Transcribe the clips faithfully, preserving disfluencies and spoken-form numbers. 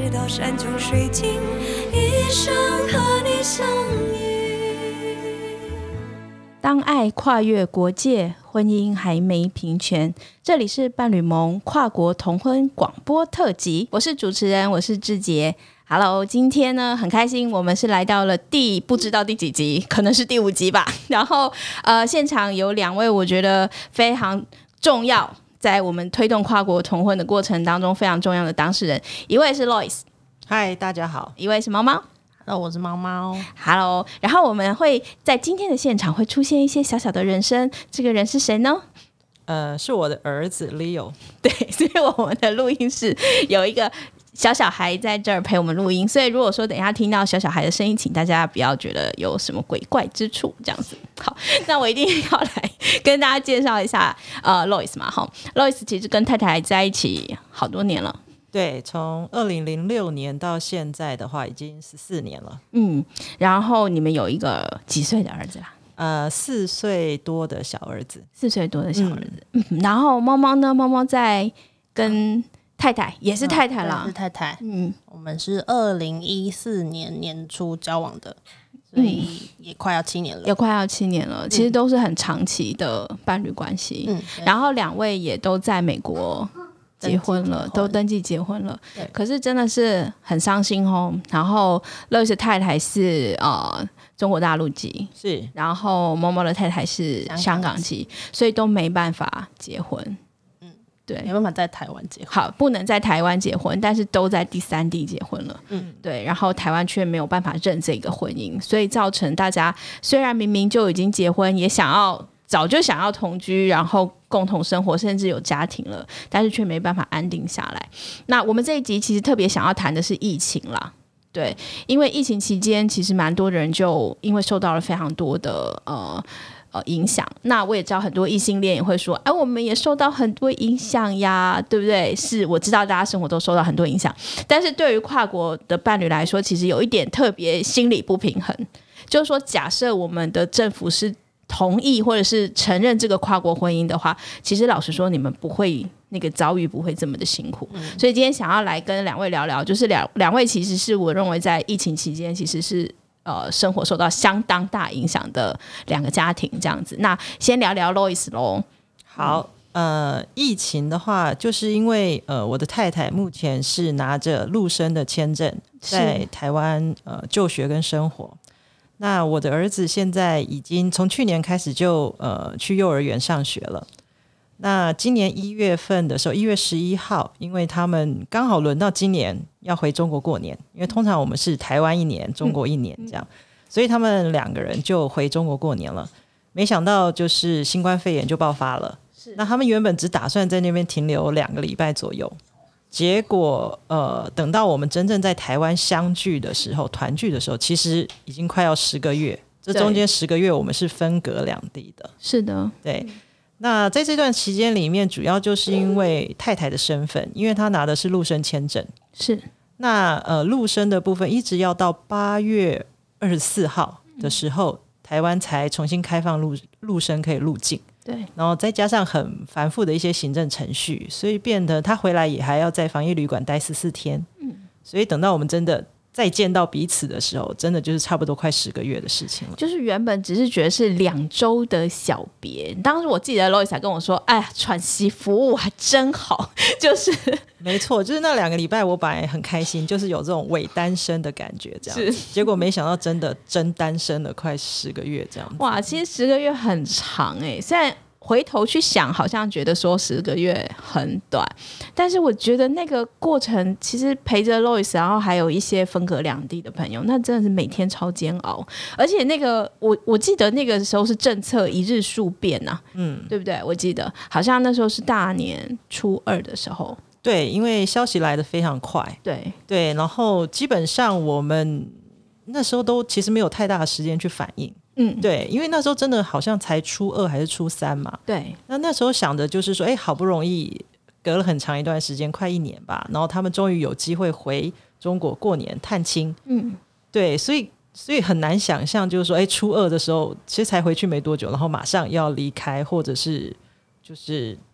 直到山穷水尽，一生和你相遇。 当爱跨越国界，婚姻还没平权。这里是伴侣盟跨国同婚广播特辑，我是主持人，我是志杰。Hello， 今天呢很开心，我们是来到了第不知道第几集，可能是第五集吧。然后呃，现场有两位我觉得非常重要，在我们推动跨国同婚的过程当中非常重要的当事人，一位是 Lois， 嗨，大家好； 一位是猫猫。 那我是猫猫 Hello， 然后我们会在今天的现场会出现一些小小的人声，这个人是谁呢？ 呃，是我的儿子 Leo。 对，所以我们的录音室有一个小小孩在这儿陪我们录音，所以如果说等一下听到小小孩的声音，请大家不要觉得有什么鬼怪之处这样子。好，那我一定要来跟大家介绍一下呃 Lois 嘛。哈 Lois 其实跟太太在一起好多年了， 对，从二零零六年到现在的话已经十四年了。 嗯，然后你们有一个几岁的儿子啦？ 呃，四岁多的小儿子， 四岁多的小儿子。嗯嗯、然后猫猫呢？猫猫在跟太太，也是太太啦， 嗯、是太太。 嗯， 我们是二零一四年年初交往的，所以也快要七年了， 也快要七年了。其实都是很长期的伴侣关系。嗯，然后两位也都在美国结婚了，都登记结婚了。可是真的是很伤心哦。然后乐的太太是呃中国大陆籍， 是， 然后猫猫的太太是香港籍，所以都没办法结婚。 嗯， 对， 没办法在台湾结婚。 好，不能在台湾结婚，但是都在第三地结婚了。嗯，对，然后台湾却没有办法认这个婚姻，所以造成大家虽然明明就已经结婚，也想要早就想要同居，然后共同生活，甚至有家庭了，但是却没办法安定下来。那我们这一集其实特别想要谈的是疫情啦。对，因为疫情期间其实蛮多人就因为受到了非常多的呃呃影响。那我也知道很多异性恋也会说，哎，我们也受到很多影响呀，对不对？是，我知道大家生活都受到很多影响，但是对于跨国的伴侣来说，其实有一点特别心理不平衡，就是说，假设我们的政府是同意或者是承认这个跨国婚姻的话，其实老实说，你们不会那个遭遇不会这么的辛苦。嗯、所以今天想要来跟两位聊聊，就是两两位其实是我认为在疫情期间其实是呃生活受到相当大影响的两个家庭这样子。那先聊聊 Lois 咯。 好，呃，疫情的话，就是因为呃我的太太目前是拿着陆生的签证在台湾呃就学跟生活。那我的儿子现在已经从去年开始就呃去幼儿园上学了。那今年一月份的时候，一月十一号，因为他们刚好轮到今年要回中国过年，因为通常我们是台湾一年，中国一年这样，嗯、所以他们两个人就回中国过年了。没想到就是新冠肺炎就爆发了，那他们原本只打算在那边停留两个礼拜左右。结果呃，等到我们真正在台湾相聚的时候，团聚的时候，其实已经快要十个月。这中间十个月我们是分隔两地的。 是的， 对。那在这段期间里面，主要就是因为太太的身份，因为她拿的是陆生签证。 是。那呃，陆生的部分一直要到八月二十四号的时候，嗯、台湾才重新开放陆陆生可以入境。 对， 然后再加上很繁复的一些行政程序，所以变得他回来也还要在防疫旅馆待十四天。嗯，所以等到我们真的再见到彼此的时候，真的就是差不多快十个月的事情了。 就是原本只是觉得是两周的小别，当时我记得 Lois 跟我说，哎呀，喘息服务还真好，就是没错，就是那两个礼拜我本来很开心，就是有这种伪单身的感觉这样子，结果没想到真的真单身了快十个月这样子。 哇，其实十个月很长哎、欸，虽然回头去想好像觉得说十个月很短，但是我觉得那个过程其实陪着 Lois， 然后还有一些分隔两地的朋友，那真的是每天超煎熬。而且那个我我记得那个时候是政策一日数变啊，嗯，对不对？我记得好像那时候是大年初二的时候。 对，因为消息来得非常快。 对对，然后基本上我们那时候都其实没有太大的时间去反应。嗯，对，因为那时候真的好像才初二还是初三嘛。 对， 那那时候想的就是说，哎，好不容易隔了很长一段时间，快一年吧，然后他们终于有机会回中国过年探亲。嗯，对，所以所以很难想象，就是说，哎，初二的时候其实才回去没多久，然后马上要离开，或者是就是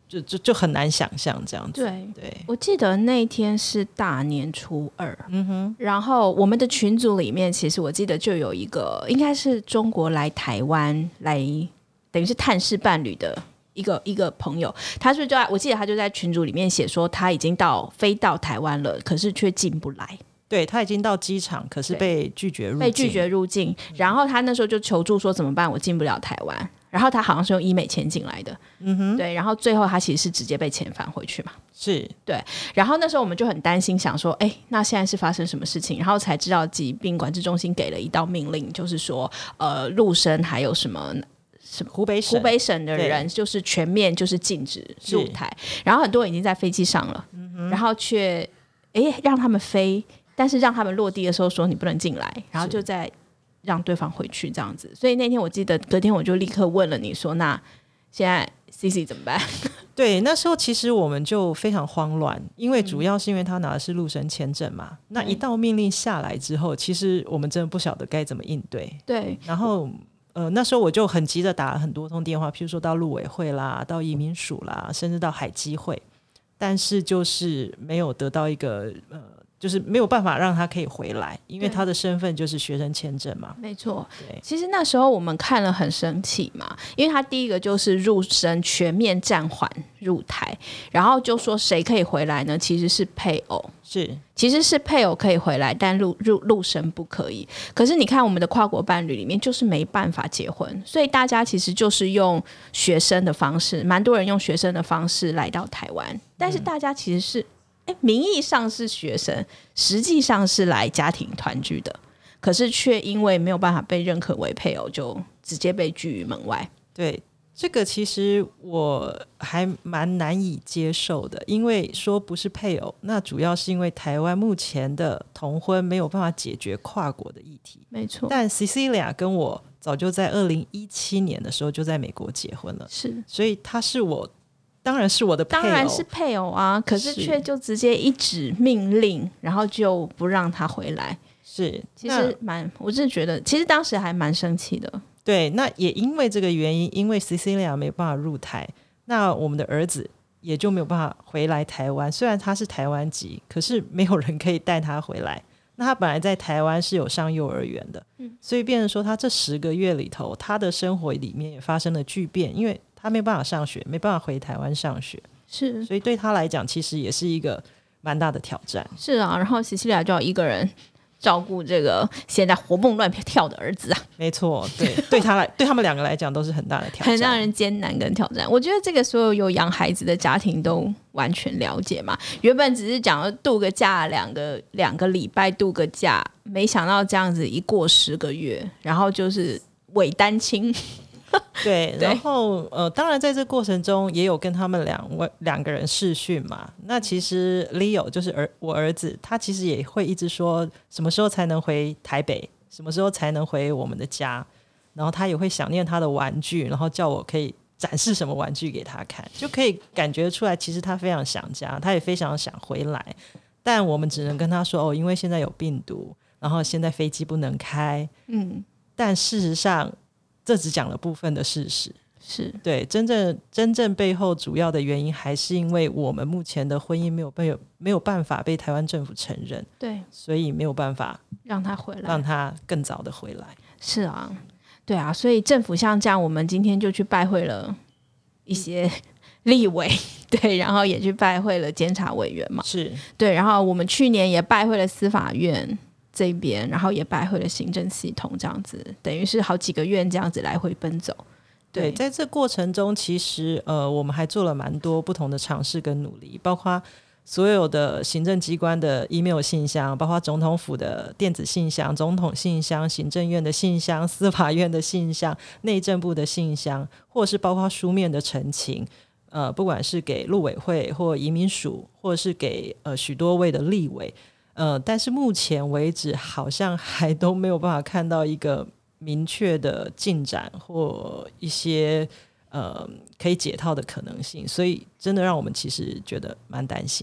就就就很难想象这样子。 对对， 我记得那一天是大年初二， 嗯哼， 然后我们的群组里面，其实我记得就有一个应该是中国来台湾来，等于是探视伴侣的一个一个朋友，他是不是就在我记得他就在群组里面写说他已经到飞到台湾了，可是却进不来。 对，他已经到机场，可是被拒绝入境， 被拒绝入境，然后他那时候就求助说怎么办，我进不了台湾。然后他好像是用医美签进来的，嗯哼，对，然后最后他其实是直接被遣返回去嘛， 是对。然后那时候我们就很担心，想说，哎，那现在是发生什么事情？然后才知道疾病管制中心给了一道命令，就是说，呃，陆生还有什么。什么湖北省湖北省的人就是全面就是禁止入台，然后很多人已经在飞机上了，嗯、然后却哎让他们飞，但是让他们落地的时候说你不能进来，然后就再让对方回去这样子。所以那天我记得隔天我就立刻问了你说，那现在 C C 怎么办？ 对，那时候其实我们就非常慌乱，因为主要是因为他拿的是陆生签证嘛、嗯、那一道命令下来之后，其实我们真的不晓得该怎么应对。 对， 然后呃，那时候我就很急着打了很多通电话，譬如说到陆委会啦，到移民署啦，甚至到海基会，但是就是没有得到一个呃，就是没有办法让他可以回来，因为他的身份就是学生签证嘛。 没错， 对， 其实那时候我们看了很生气嘛，因为他第一个就是入生全面暂缓入台，然后就说谁可以回来呢？其实是配偶。 是， 其实是配偶可以回来，但陆陆陆生不可以。可是你看我们的跨国伴侣里面就是没办法结婚，所以大家其实就是用学生的方式，蛮多人用学生的方式来到台湾，但是大家其实是、嗯、名义上是学生，实际上是来家庭团聚的，可是却因为没有办法被认可为配偶，就直接被拒于门外。 对，这个其实我还蛮难以接受的，因为说不是配偶，那主要是因为台湾目前的同婚没有办法解决跨国的议题。 没错， 但 Cecilia 跟我早就在二零一七年的时候就在美国结婚了， 是， 所以他是我，当然是我的配偶， 当然是配偶啊，可是却就直接一纸命令，然后就不让他回来。 是， 其实蛮，我是觉得，其实当时还蛮生气的。 对，那也因为这个原因，因为 Cecilia 没办法入台，那我们的儿子也就没有办法回来台湾。虽然他是台湾籍，可是没有人可以带他回来。那他本来在台湾是有上幼儿园的、嗯、所以变成说他这十个月里头，他的生活里面也发生了巨变，因为他没办法上学，没办法回台湾上学， 是， 所以对他来讲其实也是一个蛮大的挑战。 是啊，然后西西里亚就要一个人照顾这个现在活蹦乱跳的儿子啊， 没错，对，对他来，对他们两个来讲都是很大的挑战， 很让人艰难跟挑战。我觉得这个所有有养孩子的家庭都完全了解嘛。原本只是讲度个假，两个两个礼拜度个假，没想到这样子一过十个月，然后就是伪单亲。 对，然后呃，当然在这过程中也有跟他们两位两个人视讯嘛。那其实 Leo 就是儿我儿子，他其实也会一直说什么时候才能回台北，什么时候才能回我们的家，然后他也会想念他的玩具，然后叫我可以展示什么玩具给他看，就可以感觉出来其实他非常想家，他也非常想回来，但我们只能跟他说哦，因为现在有病毒，然后现在飞机不能开，嗯，但事实上这只讲了部分的事实， 是对真正真正背后主要的原因还是因为我们目前的婚姻没有被没有办法被台湾政府承认， 对， 所以没有办法让他回来， 让他更早的回来。 是啊，对啊，所以政府像这样，我们今天就去拜会了一些立委，对，然后也去拜会了监察委员嘛， 是对，然后我们去年也拜会了司法院这边，然后也拜会了行政系统，这样子等于是好几个院这样子来回奔走。 对，在这过程中其实呃，我们还做了蛮多不同的尝试跟努力，包括所有的行政机关的 email 信箱，包括总统府的电子信箱、总统信箱、行政院的信箱、司法院的信箱、内政部的信箱，或者是包括书面的陈情，呃，不管是给陆委会或移民署，或者是给呃许多位的立委，呃，但是目前为止好像还都没有办法看到一个明确的进展或一些呃可以解套的可能性，所以真的让我们其实觉得蛮担心的。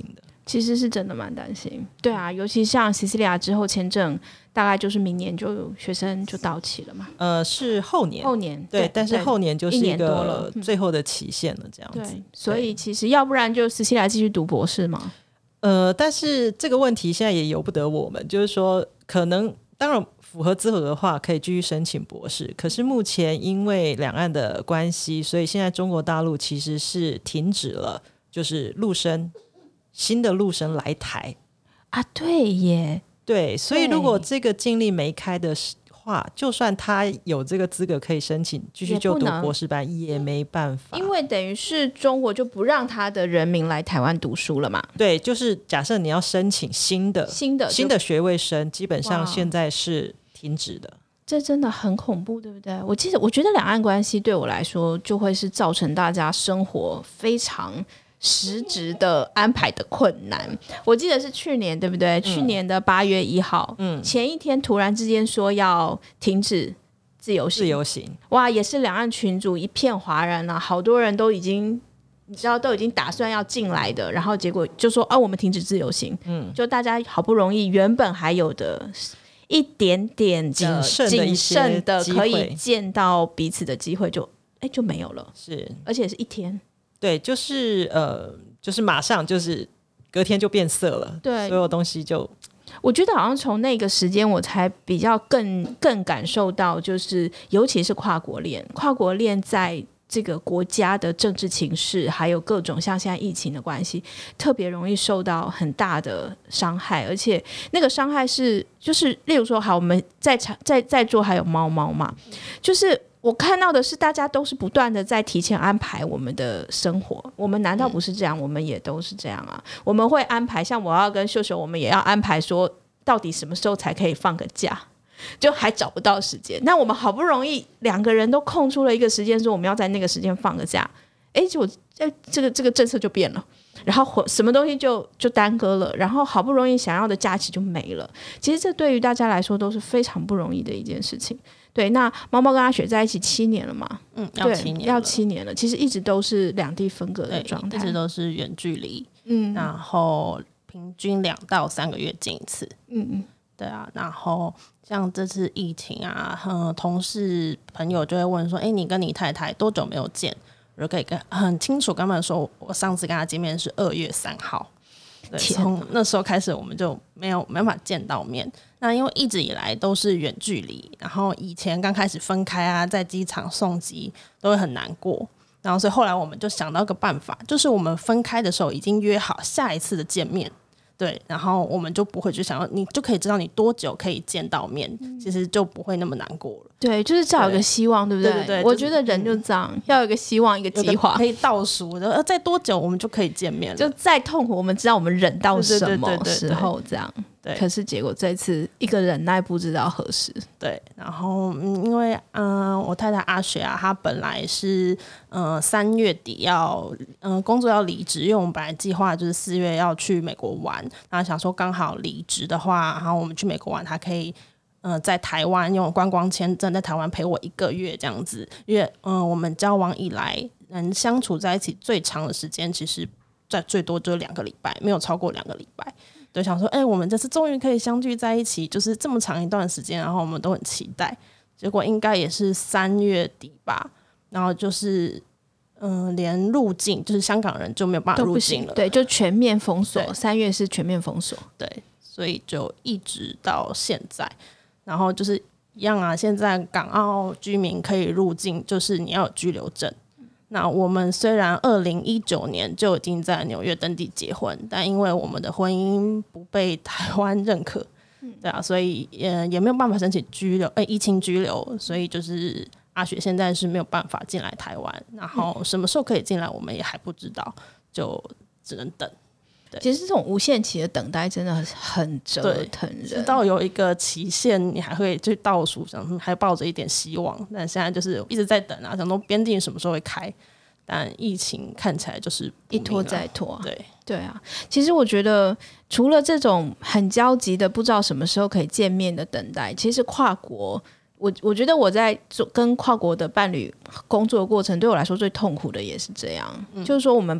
其实是真的蛮担心。对啊，尤其像西西里亚之后签证大概就是明年就学生就到期了嘛。 呃，是后年， 后年对， 对， 但是后年就是一一年多了个最后的期限了，这样子。 对，所以其实要不然就西西里亚继续读博士嘛。 呃，但是这个问题现在也由不得我们，就是说可能当然符合资格的话可以继续申请博士，可是目前因为两岸的关系，所以现在中国大陆其实是停止了就是陆生新的陆生来台啊。对耶， 对，所以如果这个禁令没开的话，就算他有这个资格可以申请继续就读博士班 也, 也没办法， 因为等于是中国就不让他的人民来台湾读书了嘛。 对，就是假设你要申请新的新的新的学位生，基本上现在是停止的。 这真的很恐怖，对不对？我记得我觉得两岸关系对我来说就会是造成大家生活非常实质的安排的困难。我记得是去年对不对、嗯、去年的八月一号、嗯、前一天突然之间说要停止自由行自由行， 哇，也是两岸群组一片哗然啊，好多人都已经你知道都已经打算要进来的，然后结果就说啊我们停止自由行，嗯，就大家好不容易原本还有的一点点的谨慎的谨慎的可以见到彼此的机会就哎就没有了， 是， 而且是一天。 对，就是呃，就是马上就是隔天就变色了，对，所有东西就， 我觉得好像从那个时间我才比较更更感受到，就是尤其是跨国恋，跨国恋在这个国家的政治情势，还有各种像现在疫情的关系，特别容易受到很大的伤害，而且那个伤害是就是例如说，好，我们在在在座还有猫猫嘛，就是我看到的是大家都是不断的在提前安排我们的生活，我们难道不是这样、嗯、我们也都是这样啊，我们会安排，像我要跟秀秀我们也要安排说到底什么时候才可以放个假，就还找不到时间，那我们好不容易两个人都空出了一个时间说我们要在那个时间放个假，哎，结果这个这个政策就变了，然后什么东西就就耽搁了，然后好不容易想要的假期就没了，其实这对于大家来说都是非常不容易的一件事情。对，那猫猫跟阿雪在一起七年了嘛？ 嗯，要七年了， 要七年了。其实一直都是两地分隔的状态， 一直都是远距离。嗯，然后平均两到三个月见一次。嗯嗯，对啊。然后像这次疫情啊，嗯，同事朋友就会问说：“哎，你跟你太太多久没有见？”我就可以跟很清楚跟他们说，我上次跟他见面是二月三号。对，从那时候开始我们就没有没办法见到面。那因为一直以来都是远距离，然后以前刚开始分开啊，在机场送机都会很难过，然后所以后来我们就想到一个办法，就是我们分开的时候已经约好下一次的见面，对，然后我们就不会去想要，你就可以知道你多久可以见到面、嗯、其实就不会那么难过了。 对，就是至少有个希望， 对, 对不对？对对对，我觉得人就这样、嗯、要有个希望，一个计划可以倒数的，再多久我们就可以见面了， 就再痛苦我们知道我们忍到什么时候这样。对，可是结果这次一个忍耐不知道何时。 对，然后嗯，因为嗯、呃，我太太阿雪啊，她本来是嗯三月底要嗯、呃、工作要离职，因为我们本来计划就是四月要去美国玩，然后想说刚好离职的话，然后我们去美国玩，她可以呃在台湾用观光签证在台湾陪我一个月这样子，因为嗯、呃、我们交往以来能相处在一起最长的时间，其实在最多就是两个礼拜，没有超过两个礼拜。对，想说哎、欸，我们这次终于可以相聚在一起，就是这么长一段时间，然后我们都很期待。结果应该也是三月底吧，然后就是嗯、呃，连入境就是香港人就没有办法入境了， 对，就全面封锁。三月是全面封锁， 对，所以就一直到现在。然后就是一样啊，现在港澳居民可以入境，就是你要有居留证。那我们虽然二零一九年就已经在纽约登记结婚，但因为我们的婚姻不被台湾认可，对啊，所以也也没有办法申请居留，哎，依亲居留，所以就是阿雪现在是没有办法进来台湾，然后什么时候可以进来，我们也还不知道，就只能等。 其实这种无限期的等待真的很折腾人， 直到有一个期限你还会去倒数，想还抱着一点希望，但现在就是一直在等啊，想说边境什么时候会开，但疫情看起来就是一拖再拖。 对对啊，其实我觉得除了这种很焦急的不知道什么时候可以见面的等待，其实跨国我我觉得我在做跟跨国的伴侣工作的过程，对我来说最痛苦的也是这样、嗯、就是说我们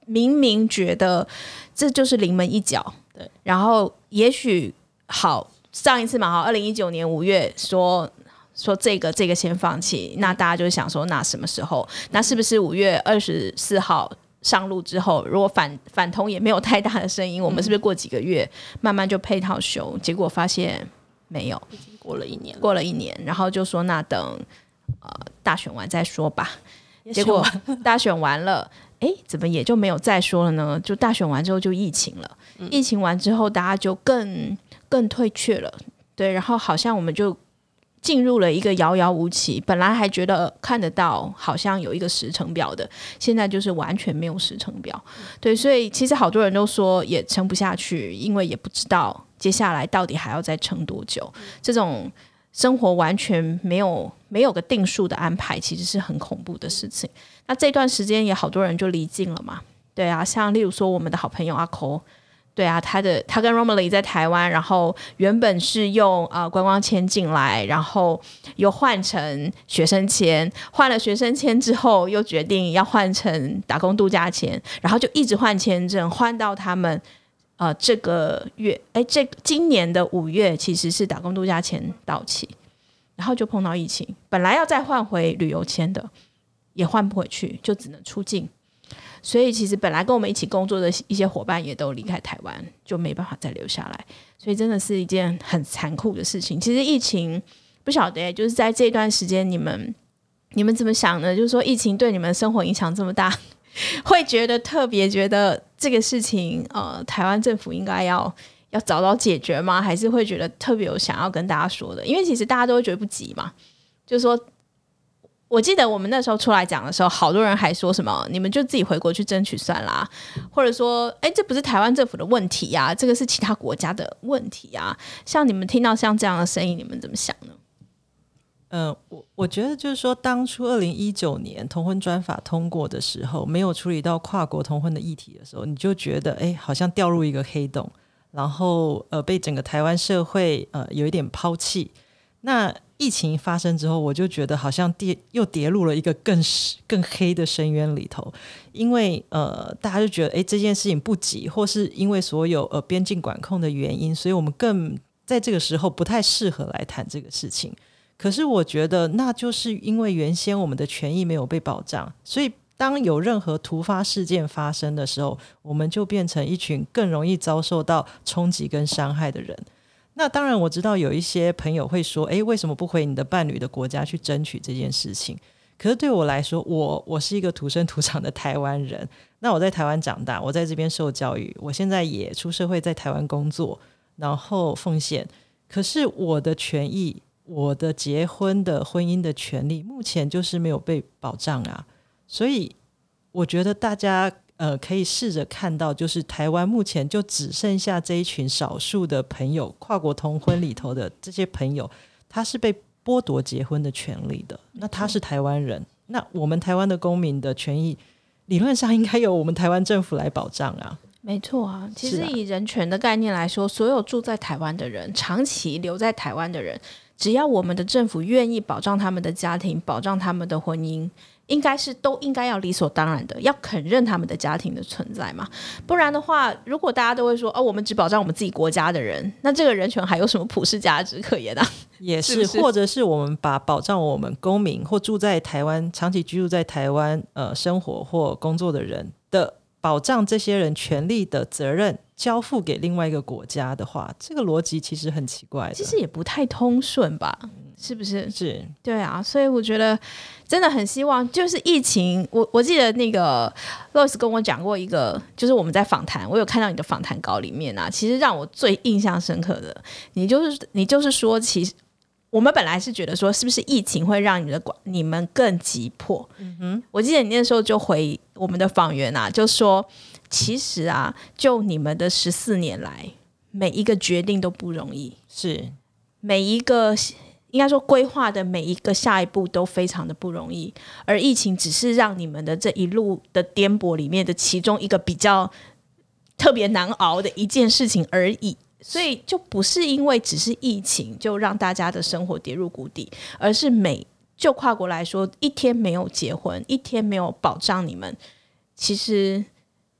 明明觉得这就是临门一脚，对，然后也许好上一次嘛，好，二零一九年五月说说这个这个先放弃，那大家就想说，那什么时候？那是不是五月二十四号上路之后，如果反反同也没有太大的声音，我们是不是过几个月慢慢就配套修？结果发现没有， 已经过了一年了， 过了一年，然后就说那等呃大选完再说吧。结果大选完了，哎，怎么也就没有再说了呢？就大选完之后就疫情了，嗯、疫情完之后大家就更更退却了，对，然后好像我们就进入了一个遥遥无期，本来还觉得看得到好像有一个时程表的，现在就是完全没有时程表，对，所以其实好多人都说也撑不下去，因为也不知道接下来到底还要再撑多久，这种生活完全没有没有个定数的安排，其实是很恐怖的事情。那这段时间也好多人就离境了嘛，对啊，像例如说我们的好朋友阿扣，对啊，他的他跟 Romilly 在台湾，然后原本是用呃观光签进来，然后又换成学生签，换了学生签之后又决定要换成打工度假签，然后就一直换签证，换到他们呃这个月，哎，这今年的五月其实是打工度假签到期，然后就碰到疫情，本来要再换回旅游签的，也换不回去，就只能出境。所以其实本来跟我们一起工作的一些伙伴也都离开台湾，就没办法再留下来，所以真的是一件很残酷的事情。其实疫情不晓得就是在这段时间你们你们怎么想呢？就是说疫情对你们生活影响这么大，会觉得特别觉得这个事情呃，台湾政府应该要要找到解决吗？还是会觉得特别有想要跟大家说的？因为其实大家都会觉得不急嘛，就是说我记得我们那时候出来讲的时候，好多人还说什么你们就自己回国去争取算啦，或者说哎，这不是台湾政府的问题啊，这个是其他国家的问题啊。像你们听到像这样的声音，你们怎么想呢？ 嗯、呃，我我觉得就是说，当初二零一九年同婚专法通过的时候，没有处理到跨国同婚的议题的时候，你就觉得哎，好像掉入一个黑洞，然后呃，被整个台湾社会呃有一点抛弃。那疫情发生之后，我就觉得好像跌又跌入了一个更更黑的深渊里头，因为呃大家就觉得哎这件事情不急，或是因为所有呃边境管控的原因，所以我们更在这个时候不太适合来谈这个事情。可是我觉得那就是因为原先我们的权益没有被保障，所以当有任何突发事件发生的时候，我们就变成一群更容易遭受到冲击跟伤害的人。那当然我知道有一些朋友会说，诶，为什么不回你的伴侣的国家去争取这件事情？可是对我来说，我我是一个土生土长的台湾人，那我在台湾长大，我在这边受教育，我现在也出社会在台湾工作，然后奉献。可是我的权益，我的结婚的婚姻的权利目前就是没有被保障啊。所以我觉得大家呃，可以试着看到，就是台湾目前就只剩下这一群少数的朋友，跨国同婚里头的这些朋友，他是被剥夺结婚的权利的。那他是台湾人，那我们台湾的公民的权益，理论上应该由我们台湾政府来保障啊。 没错啊，其实以人权的概念来说，所有住在台湾的人，长期留在台湾的人，只要我们的政府愿意保障他们的家庭，保障他们的婚姻，应该是都应该要理所当然的，要肯认他们的家庭的存在嘛。不然的话，如果大家都会说哦，我们只保障我们自己国家的人，那这个人权还有什么普世价值可言啊？ 也 是, 是, 是或者是我们把保障我们公民或住在台湾长期居住在台湾呃生活或工作的人的保障这些人权利的责任交付给另外一个国家的话，这个逻辑其实很奇怪的， 其实也不太通顺吧，是不是？ 是， 对啊，所以我觉得真的很希望，就是疫情，我我记得那个 Lois 跟我讲过一个，就是我们在访谈，我有看到你的访谈稿里面啊，其实让我最印象深刻的，你就是你就是说，其实我们本来是觉得说，是不是疫情会让你的你们更急迫？嗯哼，我记得你那时候就回我们的访员啊，就说，其实啊，就你们的十四年来，每一个决定都不容易， 是每一个。应该说规划的每一个下一步都非常的不容易，而疫情只是让你们的这一路的颠簸里面的其中一个比较特别难熬的一件事情而已，所以就不是因为只是疫情就让大家的生活跌入谷底，而是每就跨国来说，一天没有结婚，一天没有保障你们，其实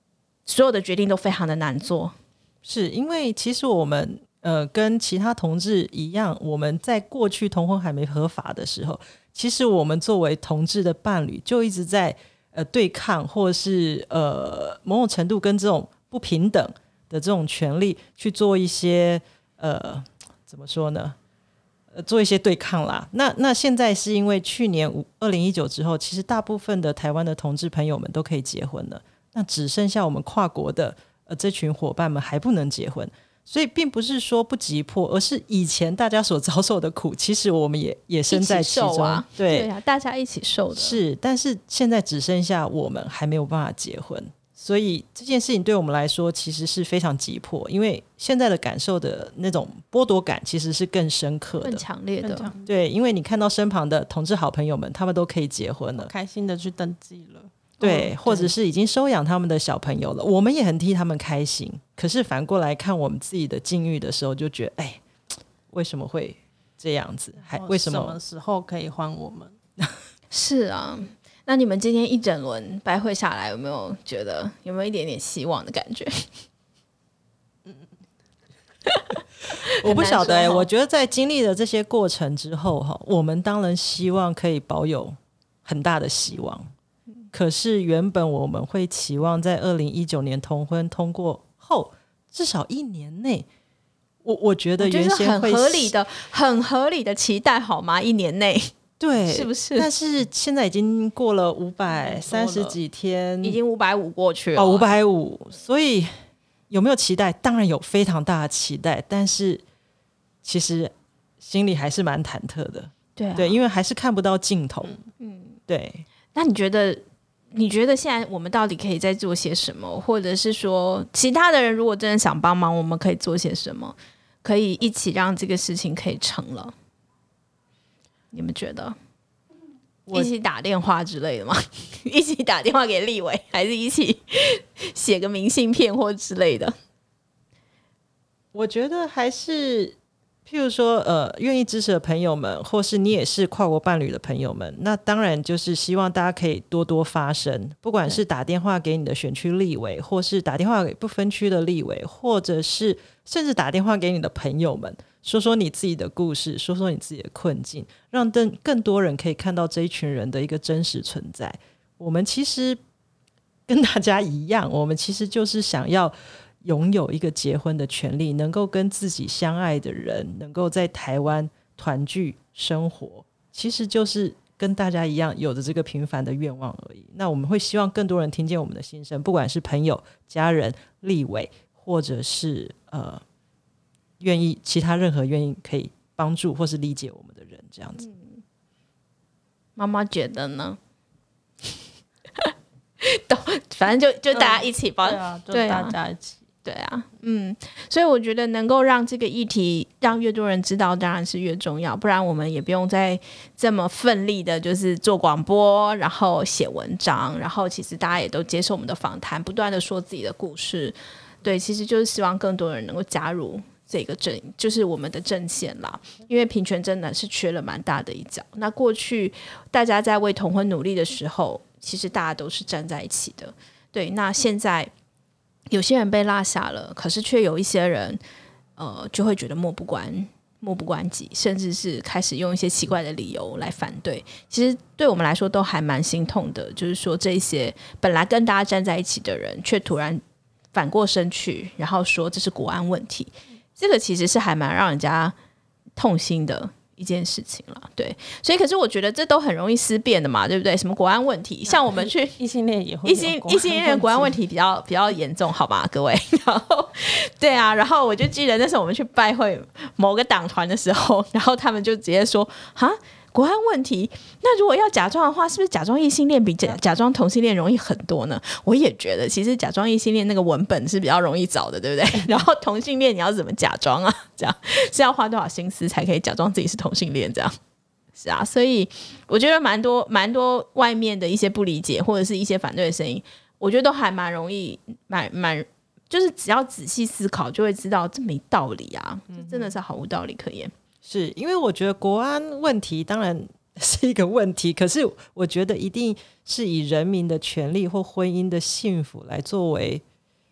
所有的决定都非常的难做。 是因为其实我们呃跟其他同志一样，我们在过去同婚还没合法的时候，其实我们作为同志的伴侣就一直在呃对抗，或是呃某种程度跟这种不平等的这种权利去做一些呃怎么说呢？呃，做一些对抗啦。那那现在是因为去年二零一九之后，其实大部分的台湾的同志朋友们都可以结婚了，那只剩下我们跨国的呃这群伙伴们还不能结婚。所以并不是说不急迫，而是以前大家所遭受的苦，其实我们也也身在其中。 一起受啊， 对对啊，大家一起受的。 是，但是现在只剩下我们还没有办法结婚，所以这件事情对我们来说其实是非常急迫，因为现在的感受的那种剥夺感其实是更深刻的、 更强烈的。 对，因为你看到身旁的同志好朋友们，他们都可以结婚了， 开心的去登记了。 对、 哦， 或者是已经收养他们的小朋友了，我们也很替他们开心。可是反过来看我们自己的境遇的时候，就觉得哎，为什么会这样子？还为什么？ 什么时候可以换我们？ 是啊，那你们今天一整轮拜会下来，有没有觉得有没有一点点希望的感觉？ 我不晓得、欸、我觉得在经历了这些过程之后，我们当然希望可以保有很大的希望。可是原本我们会期望在二零一九年同婚通过后至少一年内，我我觉得原先会很合理的很合理的期待好吗？一年内， 对， 是不是？ 但是现在已经过了五百三十几天， 已经五百五过去了哦，五百五，所以有没有期待？当然有非常大的期待，但是其实心里还是蛮忐忑的。 对、啊、 对，因为还是看不到尽头。嗯，对。 那你觉得？你觉得现在我们到底可以再做些什么，或者是说其他的人如果真的想帮忙，我们可以做些什么，可以一起让这个事情可以成了？你们觉得一起打电话之类的吗？一起打电话给立委，还是一起写个明信片或之类的？ 我觉得还是譬如说呃，愿意支持的朋友们，或是你也是跨国伴侣的朋友们，那当然就是希望大家可以多多发声，不管是打电话给你的选区立委，或是打电话给不分区的立委，或者是甚至打电话给你的朋友们，说说你自己的故事，说说你自己的困境，让更更多人可以看到这一群人的一个真实存在。我们其实跟大家一样，我们其实就是想要拥有一个结婚的权利，能够跟自己相爱的人能够在台湾团聚生活，其实就是跟大家一样有着这个平凡的愿望而已。那我们会希望更多人听见我们的心声，不管是朋友、家人、立委，或者是呃愿意其他任何愿意可以帮助或是理解我们的人，这样子。 嗯、妈妈觉得呢？都反正就就大家一起帮、 嗯、对啊，就大家一起。 对啊，嗯，所以我觉得能够让这个议题让越多人知道，当然是越重要，不然我们也不用再这么奋力的，就是做广播，然后写文章，然后其实大家也都接受我们的访谈，不断的说自己的故事。对，其实就是希望更多人能够加入这个阵，就是我们的阵线啦。因为平权真的是缺了蛮大的一角。那过去大家在为同婚努力的时候，其实大家都是站在一起的。对，那现在有些人被落下了，可是却有一些人呃，就会觉得漠不关漠不关己，甚至是开始用一些奇怪的理由来反对。其实对我们来说都还蛮心痛的，就是说这些本来跟大家站在一起的人，却突然反过身去，然后说这是国安问题，这个其实是还蛮让人家痛心的一件事情了。对，所以可是我觉得这都很容易思辨的嘛，对不对？什么国安问题，像我们去异性恋也会异性异性恋的国安问题比较比较严重，好吧，各位。然后对啊，然后我就记得那时候我们去拜会某个党团的时候，然后他们就直接说哈。国安问题，那如果要假装的话，是不是假装异性恋比假假装同性恋容易很多呢？我也觉得，其实假装异性恋那个文本是比较容易找的，对不对？然后同性恋你要怎么假装啊？这样是要花多少心思才可以假装自己是同性恋？这样是啊，所以我觉得蛮多蛮多外面的一些不理解或者是一些反对的声音，我觉得都还蛮容易，蛮蛮就是只要仔细思考就会知道这没道理啊，这真的是毫无道理可言。 是因为我觉得国安问题当然是一个问题，可是我觉得一定是以人民的权利或婚姻的幸福来作为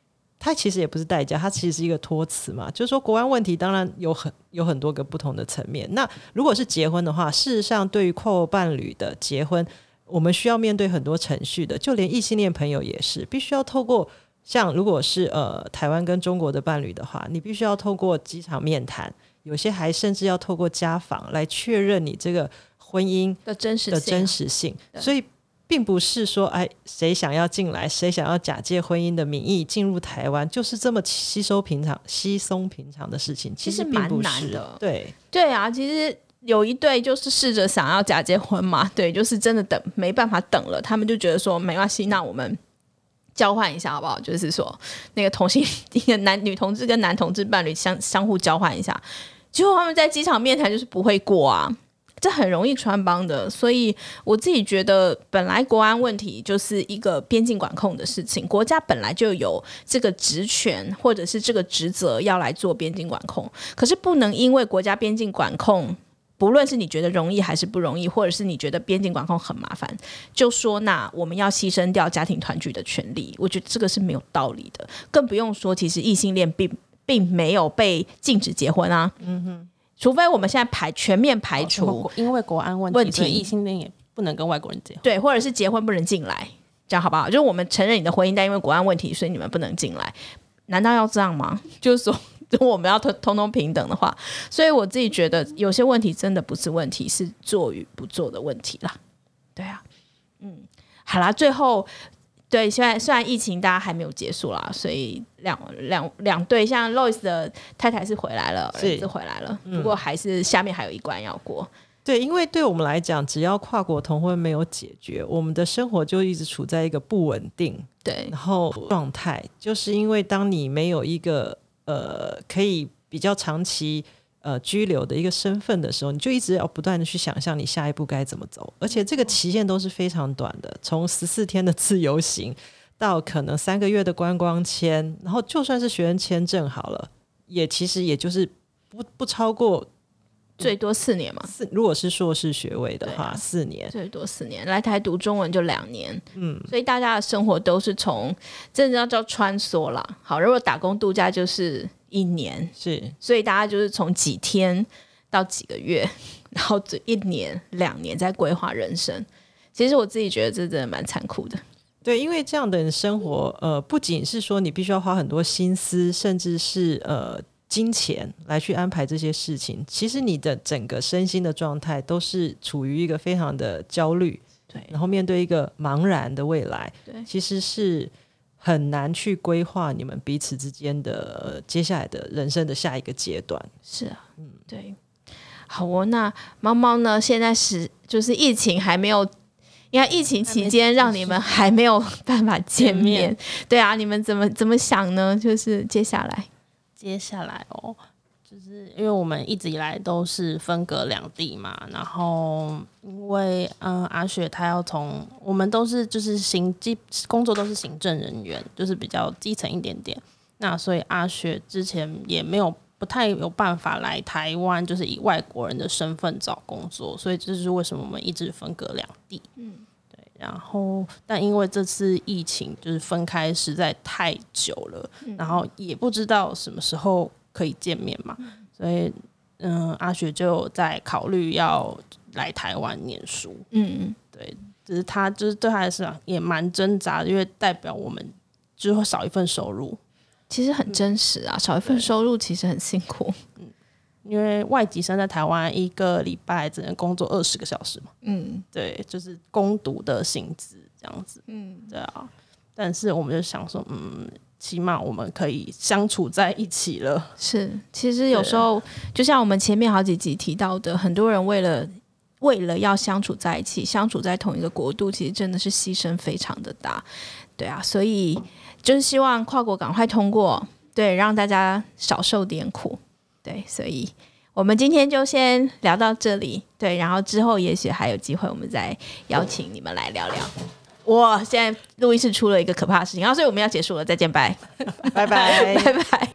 它其实也不是代价，它其实是一个托词嘛，就是说国安问题当然有很有很多个不同的层面。那如果是结婚的话，事实上对于跨国伴侣的结婚，我们需要面对很多程序的，就连异性恋朋友也是必须要透过，像如果是呃台湾跟中国的伴侣的话，你必须要透过机场面谈，有些还甚至要透过家访来确认你这个婚姻的真实性、 的真实性，所以并不是说哎谁想要进来，谁想要假借婚姻的名义进入台湾，就是这么稀松平常、稀松平常的事情，其实并不是， 蛮难的。 对对啊，其实有一对就是试着想要假结婚嘛，对，就是真的等没办法等了，他们就觉得说没关系，那我们交换一下好不好？就是说那个同性一个男女同志跟男同志伴侣相相互交换一下，结果他们在机场面谈就是不会过啊。这很容易穿帮的，所以我自己觉得本来国安问题就是一个边境管控的事情，国家本来就有这个职权或者是这个职责要来做边境管控，可是不能因为国家边境管控，不论是你觉得容易还是不容易，或者是你觉得边境管控很麻烦，就说那我们要牺牲掉家庭团聚的权利，我觉得这个是没有道理的。更不用说其实异性恋并并没有被禁止结婚啊，嗯哼，除非我们现在排全面排除、 哦、因为国安问题， 问题所以异性恋也不能跟外国人结婚， 对，或者是结婚不能进来，这样好不好？就是我们承认你的婚姻，但因为国安问题，所以你们不能进来，难道要这样吗？就是说如果我们要通通平等的话，所以我自己觉得有些问题真的不是问题，是做与不做的问题啦。对啊，嗯，好啦，最后对，现在虽然疫情大家还没有结束啦，所以两两两对，像 Lois 的太太是回来了，儿子回来了，不过还是下面还有一关要过。 对，因为对我们来讲，只要跨国同婚没有解决，我们的生活就一直处在一个不稳定对然后状态，就是因为当你没有一个呃可以比较长期呃居留的一个身份的时候，你就一直要不断的去想象你下一步该怎么走，而且这个期限都是非常短的，从十四天的自由行到可能三个月的观光签，然后就算是学生签证好了，也其实也就是不不超过最多四年嘛， 四如果是硕士学位的话，啊、四年最多四年，来台读中文就两年，嗯，所以大家的生活都是从真的要叫穿梭啦。好，如果打工度假就是一年， 是， 所以大家就是从几天到几个月，然后这一年两年在规划人生。其实我自己觉得这真的蛮残酷的。 对，因为这样的生活，呃，不仅是说你必须要花很多心思，甚至是呃。金钱来去安排这些事情，其实你的整个身心的状态都是处于一个非常的焦虑， 对， 然后面对一个茫然的未来， 对， 其实是很难去规划你们彼此之间的、呃、接下来的人生的下一个阶段。 是啊，嗯，对，好哦。那猫猫呢？现在是就是疫情还没有，因为疫情期间让你们还没有办法见面，对啊，你们怎么怎么想呢？就是接下来。 接下来哦，就是因为我们一直以来都是分隔两地嘛，然后因为嗯阿雪她要从我们都是就是行基工作都是行政人员，就是比较基层一点点，那所以阿雪之前也没有不太有办法来台湾，就是以外国人的身份找工作，所以这就是为什么我们一直分隔两地。嗯。然后但因为这次疫情就是分开实在太久了、嗯、然后也不知道什么时候可以见面嘛、嗯、所以嗯，阿雪就在考虑要来台湾念书。嗯，对，只是他就是对他来说也蛮挣扎的，因为代表我们就会少一份收入。 其实很真实啊、嗯、少一份收入其实很辛苦。嗯， 因为外籍生在台湾一个礼拜只能工作二十个小时嘛，嗯，对，就是工读的薪资这样子，嗯，对啊。但是我们就想说，嗯，起码我们可以相处在一起了。 是，其实有时候就像我们前面好几集提到的，很多人为了为了要相处在一起，相处在同一个国度，其实真的是牺牲非常的大，对啊。所以就是希望跨国赶快通过，对，让大家少受点苦。对，所以我们今天就先聊到这里，对，然后之后也许还有机会我们再邀请你们来聊聊。我现在录音室出了一个可怕的事情，然后所以我们要结束了，再见，拜拜拜拜拜。